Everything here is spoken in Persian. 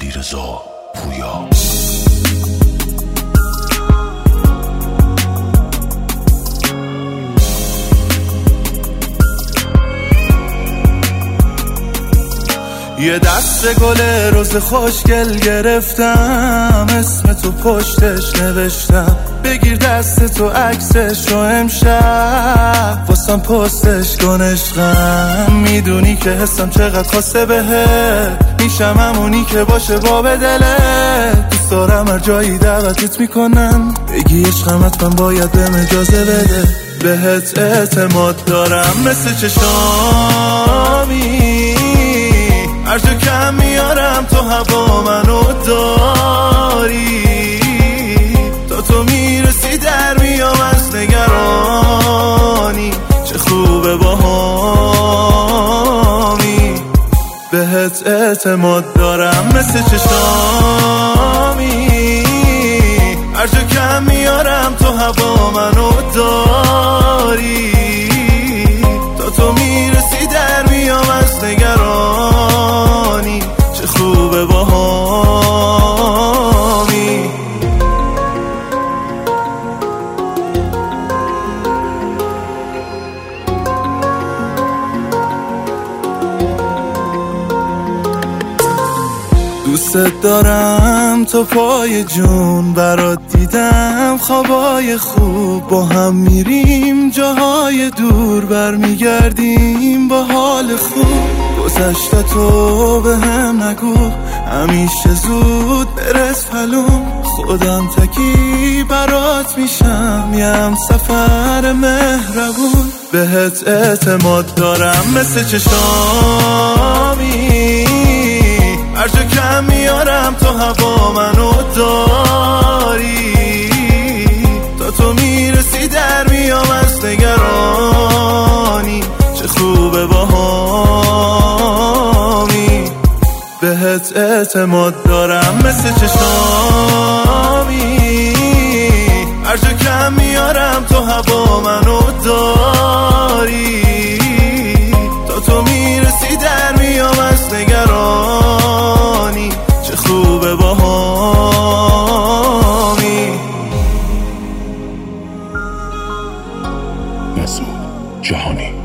علیرضا پویا. یه دست گل روز خوشگل گرفتم، اسم تو پشتش نوشتم، بگیر دست تو عکسش و امشب واسم پستش کن عشقم. میدونی که حسم چقدر خاصه بهت، میشم همونی که باشه باب دلت. دوست دارم هر جایی دعوتت میکنن، بگی عشقم حتما باید بهم اجازه بده. بهت اعتماد دارم مثل چشامی، هر جا کم میارم تو هوا منو داری. تا تو میرسی در میام از نگرانی، چه خوبه باهامی. بهت اعتماد دارم مثل چشامی، هر جا کم میارم تو هوا منو داری. تا تو میرسی در میام از نگرانی، چه خوبه باهامی. دوست دارم تو پای جون برات دیدم، خوابای خوب با هم میریم جاهای دور، برمیگردیم با حال خوب. گذشته تو به هم نگو، همیشه زود برس پلوم. خودم تکی برات میشم، یه هم سفر مهربون. بهت اعتماد دارم مثل چشامی، هر جا کم میارم تو هوا منو داری. تا تو میرسی در میام از نگرانی، چه خوبه باهامی. بهت اعتماد دارم مثل چشامی، هر جا کم میارم تو هوا منو داری. تا تو میرسی در میام از نگرانی، چه خوبه باهامی. مسعود جهانی.